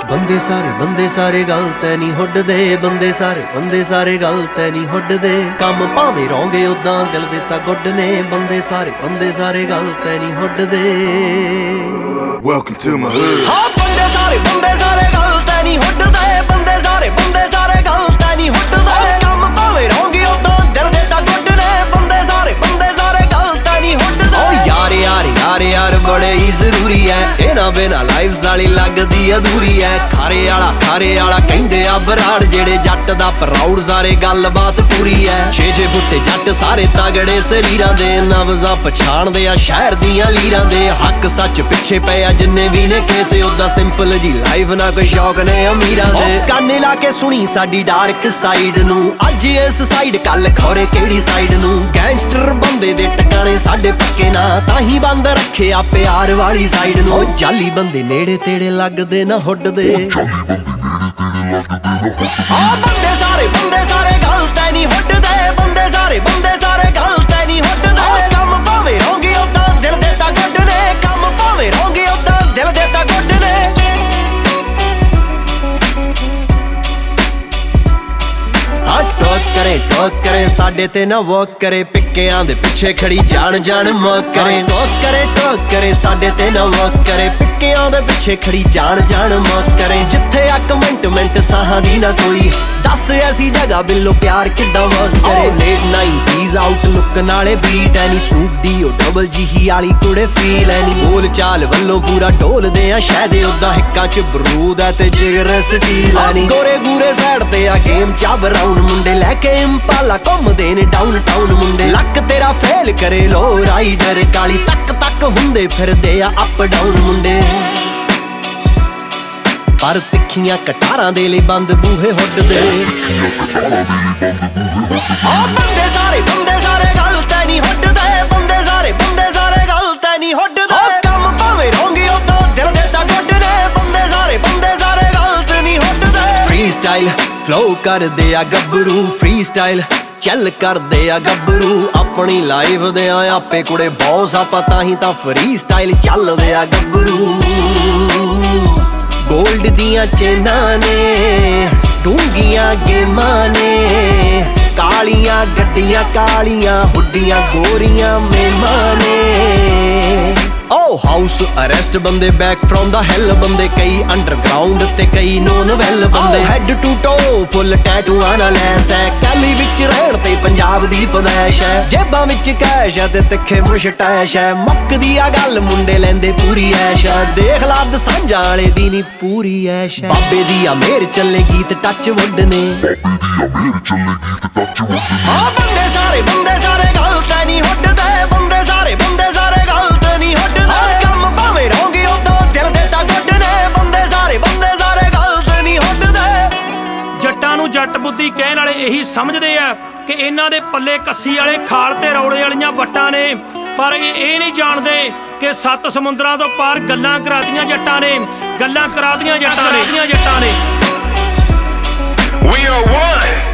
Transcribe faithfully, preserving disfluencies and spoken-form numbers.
ਬੰਦੇ ਸਾਰੇ ਬੰਦੇ ਸਾਰੇ ਗੱਲ ਤੈ ਨਹੀਂ ਹੁੱਡਦੇ, ਬੰਦੇ ਸਾਰੇ ਬੰਦੇ ਸਾਰੇ ਗੱਲ ਤੈ ਨਹੀਂ ਹੁੱਡਦੇ, ਕੰਮ ਭਾਵੇਂ ਰੋਂਗੇ ਉਦਾਂ ਦਿਲ ਦੇ ਤਾਂ ਗੁੱਡ ਨੇ, ਬੰਦੇ ਸਾਰੇ ਬੰਦੇ ਸਾਰੇ ਗੱਲ ਤੈ ਨਹੀਂ ਹੁੱਡਦੇ। Welcome to my hood। ਹਾਂ ਬੰਦੇ ਸਾਰੇ ਬੰਦੇ ਸਾਰੇ ਗੱਲ ਤੈ ਨਹੀਂ ਹੁੱਡਦੇ, ਬੰਦੇ ਸਾਰੇ ਬੰਦੇ ਸਾਰੇ ਗੱਲ ਤੈ ਨਹੀਂ ਹੁੱਡਦੇ, ਕੰਮ ਭਾਵੇਂ ਰੋਂਗੇ ਉਦਾਂ ਦਿਲ ਦੇ ਤਾਂ ਗੁੱਡ ਨੇ, ਬੰਦੇ ਸਾਰੇ ਬੰਦੇ ਸਾਰੇ ਗੱਲ ਤੈ ਨਹੀਂ ਹੁੱਡਦੇ। ਓ ਯਾਰ ਯਾਰ ਯਾਰ ਯਾਰ ਬੜੇ ਹੀ ਜ਼ਰੂਰੀ ਐ, ਇਹਨਾਂ ਬਿਨਾਂ ਲਾਈਫ ਸਾਲੀ ਲੱਗਦੀ ਅਧੂਰੀ ਐ। ਖਾਰੇ ਵਾਲਾ ਖਾਰੇ ਵਾਲਾ ਕਹਿੰਦੇ ਆ ਬਰਾੜ, ਜਿਹੜੇ ਜੱਟ ਦਾ ਪ੍ਰਾਊਡ ਸਾਰੇ ਗੱਲਬਾਤ ਪੂਰੀ ਐ। ਛੇ ਛੇ ਬੁੱਟੇ ਜੱਟ ਸਾਰੇ ਤਗੜੇ ਸਰੀਰਾਂ ਦੇ, ਨਵਜ਼ਾਂ ਪਛਾਣਦੇ ਆ ਸ਼ਹਿਰ ਦੀਆਂ ਲੀਰਾਂ ਦੇ, ਹੱਕ ਸੱਚ ਪਿੱਛੇ ਪਏ ਆ ਜਿੰਨੇ ਵੀ ਨੇ ਕੇਸੇ, ਉਦਾਂ ਸਿੰਪਲ ਜੀ ਲਾਈਫ ਨਾ ਕੋਈ ਸ਼ੌਕ ਨੇ ਅਮੀਰਾਂ ਦੇ। ਕੰਨ ਲਾ ਕੇ ਸੁਣੀ ਸਾਡੀ ਡਾਰਕ ਸਾਈਡ ਨੂੰ, ਅੱਜ ਇਸ ਸਾਈਡ ਕੱਲ ਖੌਰੇ ਕਿਹੜੀ ਸਾਈਡ ਨੂੰ। ਗੈਂਗਸਟਰ ਬੰਦੇ ਦੇ ਟਿਕਾਣੇ ਸਾਡੇ ਪੱਕੇ ਨਾ, ਤਾਂ ਹੀ ਬੰਦ ਰੱਖਿਆ ਪਿਆਰ ਵਾਲੀ ਸਾਈਡ ਨੂੰ। ਜਾਲੀ ਬੰਦੇ ਨੇੜੇ ਤੇੜੇ ਲੱਗਦੇ ਨਾ ਹੁੱਡਦੇ, ਆ ਬੰਦੇ ਸਾਰੇ ਬੰਦੇ ਸਾਰੇ ਗੱਲ ਤੈ ਨਹੀਂ ਹੁੱਡਦੇ, ਬੰਦੇ ਸਾਰੇ ਬੰਦੇ ਸਾਰੇ ਗੱਲ ਤੈ ਨਹੀਂ ਹੁੱਡਦੇ, ਕੰਮ ਭਾਵੇਂ ਰੋਂਗੇ ਉਦਾਂ ਦਿਲ ਦੇ ਤਾਂ ਗੁੱਡ ਨੇ, ਕੰਮ ਭਾਵੇਂ ਰੋਂਗੇ ਉਦਾਂ ਦਿਲ ਦੇ ਤਾਂ ਗੁੱਡ ਨੇ। ਹਾਂ ਟੋਕ ਕਰੇ ਟੋਕ ਕਰੇ ਸਾਡੇ ਤੇ ਨਾ ਵੋਕ ਕਰੇ, ਪਿੱਕਿਆਂ ਦੇ ਪਿੱਛੇ ਖੜੀ ਜਾਣ ਜਾਣ ਮੌਕ ਕਰੇ। ਟੋਕ ਕਰੇ ਟੋਕ ਕਰੇ ਸਾਡੇ ਤੇ ਨਾ ਵੋਕ ਕਰੇ, ਪਿੱਕਿਆਂ ਦੇ ਪਿੱਛੇ ਖੜੀ ਜਾਣ ਜਾਣ ਮੌਕ ਕਰੇ। ਜਿੱਥੇ ਇੱਕ ਮਿੰਟ ਮਿੰਟ ਸਾਹਾਂ ਦੀ ਨਾ ਕੋਈ, ਦੱਸ ਐਸੀ ਜਗ੍ਹਾ ਬਿੱਲੋ ਪਿਆਰ ਕਿੱਦਾਂ ਵਰਕ ਕਰੇ। ਲੇਟ ਨਾਈਨਟੀਜ਼ ਆਊਟ ਲੁੱਕ ਨਾਲੇ ਬੀਟ ਐਨੀ, ਸੂਟ ਦੀ ਉਹ ਡਬਲ ਜਿਹੀ ਵਾਲੀ ਕੁੜੇ ਫੀਲ ਐਨੀ, ਬੋਲ ਚਾਲ ਵੱਲੋਂ ਪੂਰਾ ਢੋਲਦੇ ਆ ਸ਼ਾਇਦ, ਉਦਾਂ ਹਿੱਕਾਂ ਚ ਬਰੂਦ ਐ ਤੇ ਜਿਗਰ ਸਟੀਲ ਐਨੀ। ਗੋਰੇ ਗੂਰੇ ਸਾਈਡ ਤੇ ਆ ਗੇਮ ਚ ਬਰਾਉਨ ਮੁੰਡੇ, ਲੈ ਕੇ ਇੰਪਾਲਾ ਘੁੰਮਦੇ ਨੇ ਡਾਊਨ ਟਾਊਨ ਮੁੰਡੇ। ਲੱਕ ਤੇਰਾ ਫੇਲ ਕਰੇ ਲੋ ਰਾਈਡਰ ਕਾਲੀ, ਤੱਕ ਤੱਕ ਹੁੰਦੇ ਫਿਰਦੇ ਆ ਅਪ ਡਾਊਨ ਮੁੰਡੇ, ਪਰ ਤਿੱਖੀਆਂ ਕਟਾਰਾਂ ਦੇ ਲਈ ਬੰਦ ਬੂਹੇ ਹੁੱਡਦੇ। ਆ ਬੰਦੇ ਸਾਰੇ ਬੰਦੇ ਸਾਰੇ ਗੱਲ ਤੈ ਨਹੀਂ ਹੁੱਡਦੇ, ਬੰਦੇ ਸਾਰੇ ਬੰਦੇ ਸਾਰੇ ਗੱਲ ਤੈ ਨਹੀਂ ਹੁੱਡਦੇ, ਕੰਮ ਭਾਵੇਂ ਰੋਂਗੇ ਉਦਾਂ ਦਿਲ ਦੇ ਤਾਂ ਗੁੱਡ ਨੇ, ਬੰਦੇ ਸਾਰੇ ਬੰਦੇ ਸਾਰੇ ਗੱਲ ਤੈ ਨਹੀਂ ਹੁੱਡਦੇ। ਫ੍ਰੀ ਸਟਾਈਲ ਫਲੋ ਕਰਦੇ ਆ ਗੱਭਰੂ, ਫ੍ਰੀ ਸਟਾਈਲ ਚੱਲ ਕਰਦੇ ਆ ਗੱਭਰੂ, ਆਪਣੀ ਲਾਈਫ ਦੇ ਆ ਆਪੇ ਕੁੜੇ ਬੌਸ, ਆਪਾਂ ਤਾਂ ਹੀ ਤਾਂ ਫ੍ਰੀ ਸਟਾਈਲ ਚੱਲਦੇ ਆ ਗੱਭਰੂ। ਗੋਲਡ ਦੀਆਂ ਚੇਨਾਂ ਨੇ, ਡੂੰਘੀਆਂ ਗੇਮਾਂ ਨੇ, ਕਾਲੀਆਂ ਗੱਡੀਆਂ ਕਾਲੀਆਂ ਹੁੱਡੀਆਂ ਗੋਰੀਆਂ ਮੇਮਾਂ ਨੇ। ਓ ਹਾਊਸ ਅਰੈਸਟ ਬੰਦੇ, ਬੈਕ ਫਰੋਮ ਦਾ ਹੈਲ ਬੰਦੇ, ਕਈ ਅੰਡਰਗਰਾਉਂਡ ਤੇ ਕਈ ਨੋਨ ਵੈਲ ਬੰਦੇ। ਹੈਡ ਟੂ ਟੋ ਫੁੱਲ ਟੈਟੂਆਂ ਨਾਲ ਲੈਸ ਐ, ਕੈਲੀ ਵਿੱਚ ਰਹਿਣ ਤੇ ਪੰਜਾਬ ਦੀ ਪਦੈਸ਼ ਐ, ਜੇਬਾਂ ਵਿੱਚ ਕੈਸ਼ ਐ ਤੇ ਤਿੱਖੇ ਮੁਸ਼ਟੈਸ਼ ਐ, ਮੁੱਕਦੀ ਆ ਗੱਲ ਮੁੰਡੇ ਲੈਂਦੇ ਪੂਰੀ ਐਸ਼ ਐ, ਦੇਖ ਲਾ ਦਸਾਂਝਾਂ ਵਾਲੇ ਦੀ ਨੀ ਪੂਰੀ ਐਸ਼ ਐ। ਬਾਬੇ ਦੀ ਆ ਮੇਰ ਚੱਲੇ ਗੀਤ ਟੱਚ ਵੁੱਡ ਨੇ, ਆ ਬੰਦੇ ਸਾਰੇ ਬੰਦੇ ਸਾਰੇ ਗੱਲ ਤੈ ਨਹੀਂ ਹੁੱਡਦੇ, ਬੰਦੇ ਸਾਰੇ ਬੰਦੇ ਸਾਰੇ ਗੱਲ ਤੈ ਨਹੀਂ ਹੁੱਡਦੇ, ਕੰਮ ਭਾਵੇਂ ਰੋਂਗੇ ਉਦਾਂ ਦਿਲ ਦੇ ਤਾਂ ਗੁੱਡ ਨੇ, ਬੰਦੇ ਸਾਰੇ ਬੰਦੇ ਸਾਰੇ ਗੱਲ ਤੈ ਨਹੀਂ ਹੁੱਡਦੇ। ਜੱਟਾਂ ਨੂੰ ਜੱਟ ਬੁੱਧੀ ਕਹਿਣ ਵਾਲੇ ਇਹੀ ਸਮਝਦੇ ਆ ਕਿ ਇਹਨਾਂ ਦੇ ਪੱਲੇ ਕੱਸੀ ਵਾਲੇ ਖਾਲ ਤੇ ਰੌਲੇ ਵਾਲੀਆਂ ਵੱਟਾਂ ਨੇ, ਪਰ ਇਹ ਇਹ ਨਹੀਂ ਜਾਣਦੇ ਕਿ ਸੱਤ ਸਮੁੰਦਰਾਂ ਤੋਂ ਪਾਰ ਗੱਲਾਂ ਕਰਾਦੀਆਂ ਜੱਟਾਂ ਨੇ, ਗੱਲਾਂ ਕਰਾਦੀਆਂ ਜੱਟਾਂ ਨੇ ਜੱਟਾਂ ਨੇ। We are one।